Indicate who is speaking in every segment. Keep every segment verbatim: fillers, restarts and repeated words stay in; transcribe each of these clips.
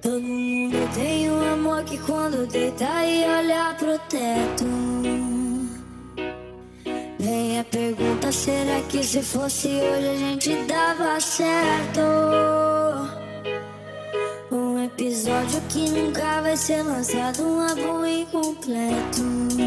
Speaker 1: Todo mundo tem um amor que quando deita e olha pro teto. Vem a pergunta, será que se fosse hoje a gente dava certo? Um episódio que nunca vai ser lançado, um álbum incompleto.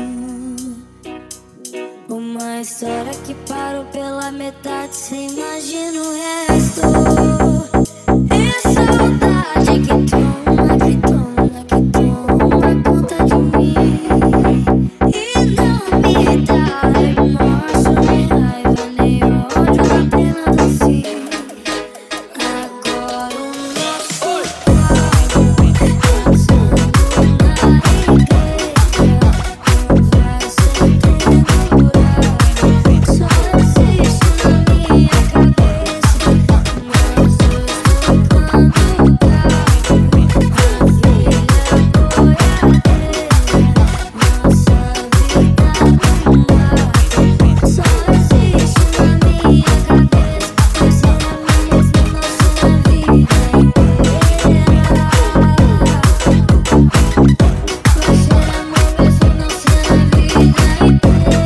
Speaker 1: Uma história que parou pela metade, cê imagina o resto. É saudade que toma, que toma, que toma conta de mim. E não me dá remorso, nem raiva, nem ódio, apenas assim. Agora o nosso carro passando na igreja não vai ser pendurado. Só existe na minha cabeça nós dois tocando o carro. A filha boiadeira, nossa vida no mar. Só existe na minha cabeça, vai ser a mesma nossa vida inteira. Vai ser amor mesmo não ser a vida inteira.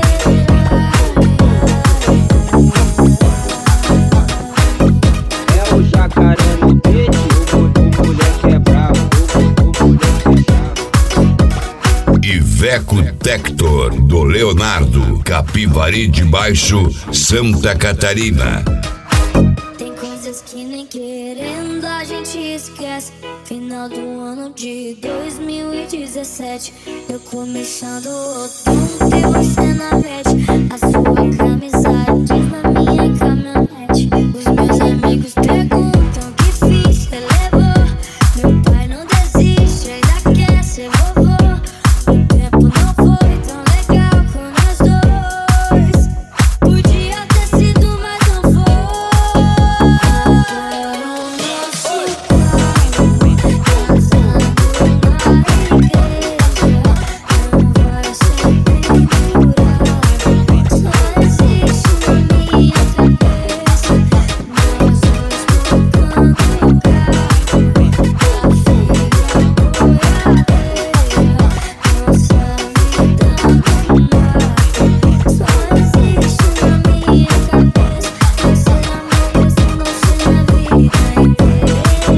Speaker 2: É o jacaré no beat, o, o moleque é bravo, o, o moleque é chave.
Speaker 3: Iveco Tector, do Leonardo, Capivari de Baixo, Santa Catarina.
Speaker 1: Tem coisas que nem querendo a gente esquece. Final do ano de dois mil e dezessete, eu começando o outono e você na vete. A sua camisa diz na minha caminhonete. Os meus amigos perguntam que fiz, você levou. Meu pai não desiste, ainda quer ser vovô. O tempo não foi tão legal com nós dois. Podia ter sido, mas não foi. Agora o nosso carro passando na igreja não vai ser pendurado. Só existe na minha cabeça nós dois tocando o carro. A filha boiadeira, nossa vida no mar. Só existe na minha cabeça, vai ser amor mesmo não ser a vida inteira.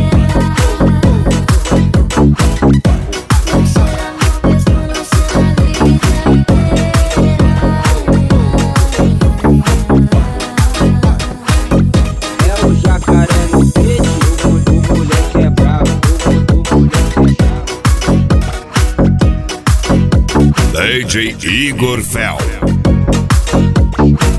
Speaker 1: Vai ser amor mesmo não ser a vida inteira.
Speaker 2: É o jacaré no beat, o, o moleque é bravo, o, o moleque é chave.
Speaker 3: D J Igor Fel.